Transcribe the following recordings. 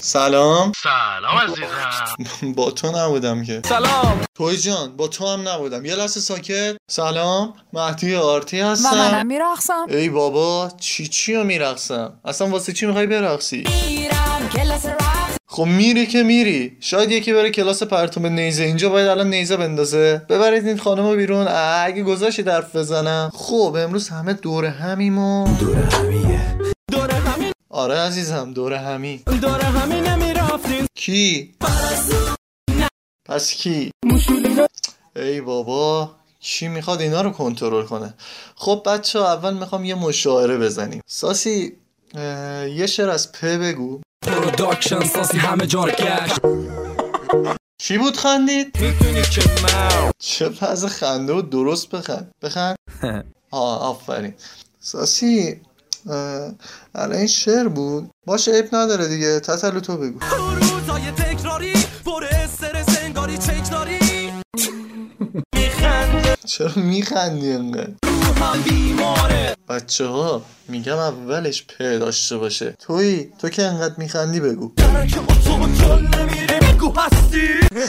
سلام. سلام عزیزم. با تو نبودم که. سلام توی جان، با تو هم نبودم. یه لحظه ساکت. سلام، مهدی آرتی هستم. منم میرقصم. ای بابا، چی رو میرقصم؟ اصلا واسه چی میخوای برقصی؟ میرم کلاس رقص. خب میری که میری. شاید یکی بره کلاس پرتوم نیزه، اینجا باید الان نیزه بندازه. ببرید این خانمو بیرون. اگه گذاشتی حرف بزنم. خب امروز همه دور همیم و دور همیه. دور همین آره عزیزم، دور همی. دور همین نمیرفتین. کی؟ پس کی؟ ای بابا، کی میخواد اینا رو کنترل کنه؟ خب بچه ها، اول میخوام یه مشاعره بزنیم. ساسی یه شعر از په بگو. پروداکشن ساسی همه جا رو گشت. کی بود خندید؟ میدونی که من چه پز خنده و درست بخند. آفرین. ساسی الان این شعر بود. باشه عیب نداره دیگه. تتلو تو بگو. روزای تکراری پر استرس انگاری تکراری میخنده چرا میخندی انقدر؟ روحم بیماره. بچه ها میگم اولش په داشته باشه. تو که انقدر میخندی بگو. درک با تو جل نمیره میگو هستی.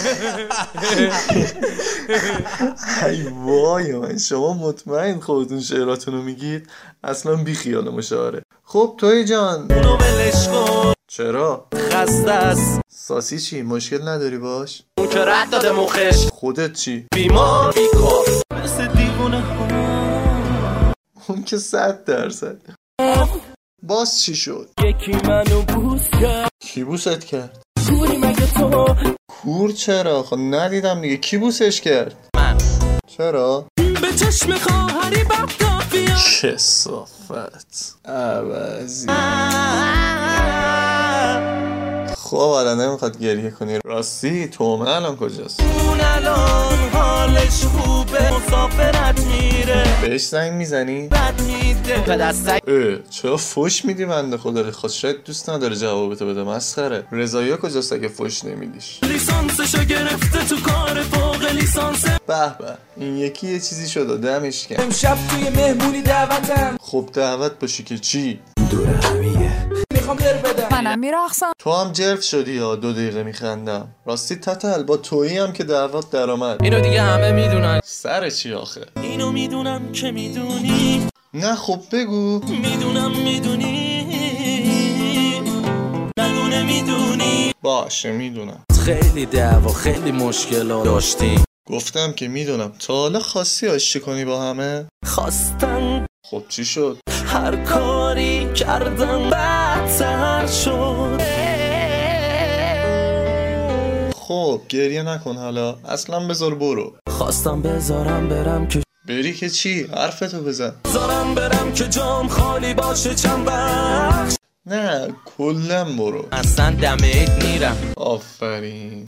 ای وای من، شما مطمئن خودتون شعراتون رو میگید؟ اصلا بی خیال مشاعره. خب توی جان، اونو ولش کن، چرا؟ خسته است. ساسی چی؟ مشکل نداری باش؟ اون که رد داده مخش، خودت چی؟ بیمار بیکار مثل دیوونه ها. اون که 100%. باز چی شد؟ یکی منو بوس کرد. کی بوست کرد؟ کوری مگه تو؟ کور چرا؟ خب ندیدم دیگه. کی بوسش کرد؟ من چرا؟ به چشم خواهری بختافیه. کثافت عوضی. خب الان نمیخواد گریه کنی. راستی تومه الان کجاست؟ اون الان حالش خوبه، مسافرت میره، بهش زنگ میزنی؟ بد میده به دستک. چرا فوش میدی بنده خدا رو؟ خود شاید دوست نداره جوابتو بده. مسخره. رضایی کجاست اگه فوش نمیدیش؟ لیسانسشو گرفته تو کار فوق لیسانس. به به، این یکی یه چیزی شد دمش کرد. امشب توی مهمونی دعوتم، خب دعوت باشی که چی؟ دور همیه. میخوام در بدم. منم میرقصم. تو هم جرف شدی یا 2 دقیقه میخندم. راستی تتل، با تویی هم که دعوت درآمد. اینو دیگه همه میدونن. سر چی آخه؟ اینو میدونم که میدونی. نه خب بگو. میدونم میدونی، ندونه میدونی. باشه میدونم. خیلی دعوا خیلی مشکلات داشتیم. گفتم که میدونم. تا حالا خواستی آشتی کنی با همه؟ خواستم خب چی شد؟ هر کاری کردم بدتر شد. خب گریه نکن حالا. اصلا بذار برو. خواستم بذارم برم که بری که چی؟ حرفتو بزن. بذارم برم که جام خالی باشه چند بخش. نه کلا برو. اصلا دمت میرم. آفرین.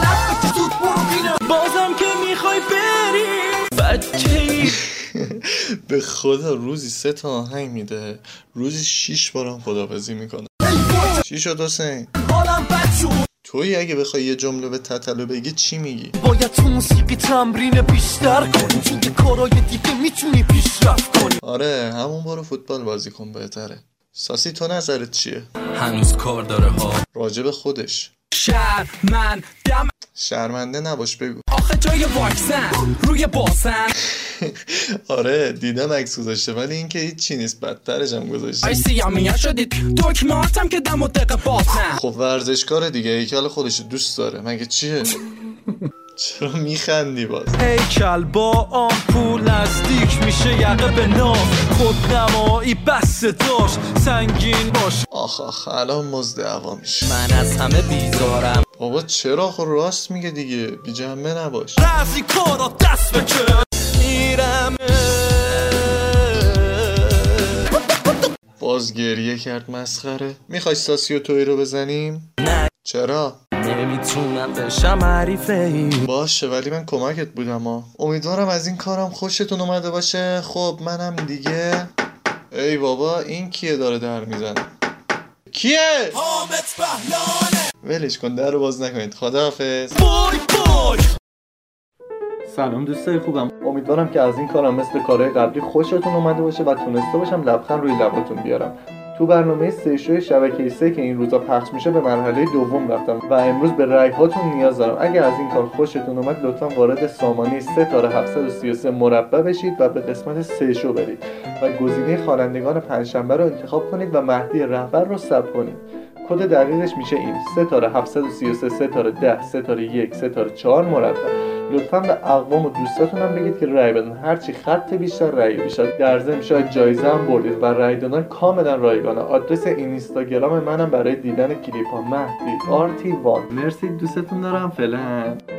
بازم که میخوای بری بچه‌ای. به خدا روزی 3 تا آهنگ میده، روزی 6 بارم خداحافظی میکنه. چی شد حسین؟ حالم بد شد. توی اگه بخوای یه جمله به تتلو بگی چی میگی؟ باید تو موسیقی تمرین بیشتر کنی، چون یه کارای دیگه میتونی پیشرفت کنی. آره همون برو فوتبال بازی کن بهتره. ساسی تو نظرت چیه؟ هنوز کار داره ها. راجب خودش. من دم شرمنده نباش بگو. آخه جای واکسن روی باسن. آره دیدم عکس گذاشته، ولی این که هیچ چی نیست، بدترش هم گذاشته. ای سیامیه شدید دکماتم که دم و دقه باسن. خب ورزشکار دیگه، هیکل خودش دوست داره مگه چیه؟ چرا میخندی باز؟ هیکل با آمپول نزدیک میشه یقه به نام، خودنمایی بس داشت سنگین باش. آخ الان مزد هوا میشه. من از همه بیزارم. بابا چرا؟ خب راست میگه دیگه، بی جنبه نباش. رازی کارا دست بکن میرم. باز گریه کرد. مسخره. میخوای ساسی و توی رو بزنیم؟ نه چرا؟ نمیتونم بشم حریفه. باشه ولی من کمکت بودم ها. امیدوارم از این کارم خوشتون اومده باشه. خب منم دیگه. ای بابا این کیه داره در میزنه؟ کیه؟ حامد بهلانه. ولش کن، در رو باز نکنید. خداحافظ. بای بای. سلام دوستای خوبم. امیدوارم که از این کارم مثل کارهای قبلی خوشتون اومده باشه و تونسته باشم لبخند روی لباتون بیارم. تو برنامه سه شو شبکه 3 که این روزا پخش میشه به مرحله دوم رفتم و امروز به رأی هاتون نیاز دارم. اگه از این کار خوشتون اومد لطفا وارد سامانه ستاره733 مربع بشید و به قسمت سه شو برید و گزینه خوانندگان پنجشنبه رو انتخاب کنید و مهدی رهبر رو ثبت کنید. کد دقیقش میشه این: ستاره733 ستاره 10 ستاره 1 ستاره 4 مربع. لطفا به اقوام و دوستاتون هم بگید که رأی بدن. هرچی خط بیشتر رأی بیشتر. در ضمن شاید جایزه هم بردید و رأی دادن کاملا رایگانه. آدرس اینستاگرام منم برای دیدن کلیپ ها مهدی RT1. مرسی، دوستتون دارم. فعلا.